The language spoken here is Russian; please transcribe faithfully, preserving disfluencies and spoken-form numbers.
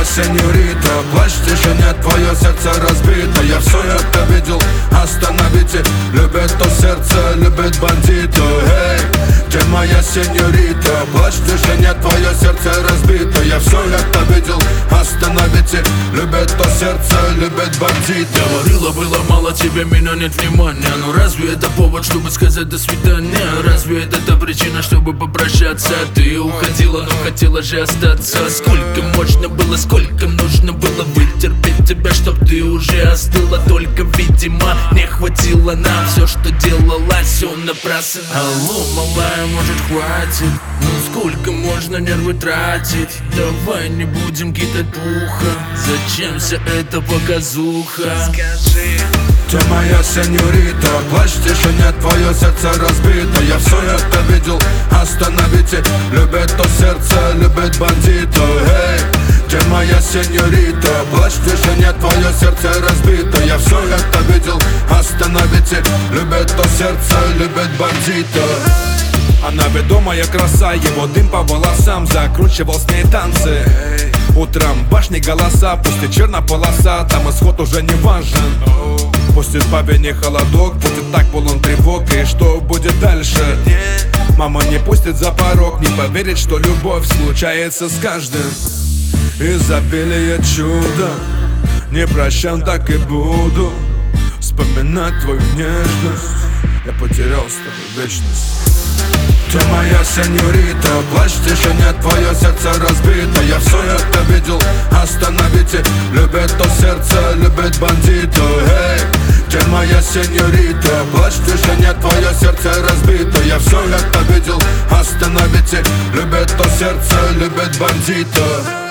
моя сеньорита, плачь в тишине, твое сердце разбито. Я все это видел, остановите. Любит то сердце, любит бандита. Эй, где моя сеньорита, плачь в тишине, твое сердце разбито. Я все это видел, остановите. Любит то сердце, любит бандита. Говорила, было мало тебе, меня нет внимания. Но разве это повод, чтобы сказать до свидания? Разве это та причина, чтобы попрощаться? Ты уходила, но хотела же остаться. Сколько можно было, сколько нужно было вытерпеть тебя, чтоб ты уже остыла. Только, видимо, не хватило нам. Все, что делалось, все напрасно. Алло, малая, может хватит? Ну сколько можно нервы тратить? Давай не будем кидать пуха. Зачем вся эта показуха? Скажи. Ты моя сеньорита, плачь в тишине, твое сердце разбито. Я все это видел, остановите. Любит то сердце, любит бандита. Эй, где моя сеньорита, плачь в тишине, твое сердце разбито. Я все это видел, остановите. Любит то сердце, любит бандита. Она ведомая краса, его дым по волосам закручивал с ней танцы. Утром башни голоса, пусть и черная полоса, там исход уже не важен. Пусть избавление холодок, будет так полон тревог. И что будет дальше? Мама не пустит за порог, не поверит, что любовь случается с каждым. Изобилие чудо, не прощен, так и буду вспоминать твою нежность. Я потерял с тобой вечность. Ты моя сеньорита, плачь в тишине, твое сердце разбито. Я все это видел, остановите. Любит то сердце, любит бандита. Эй, где моя сеньорита, плачь в тишине, твое сердце разбито. Я все это видел, остановите. Любит то сердце, любит бандита.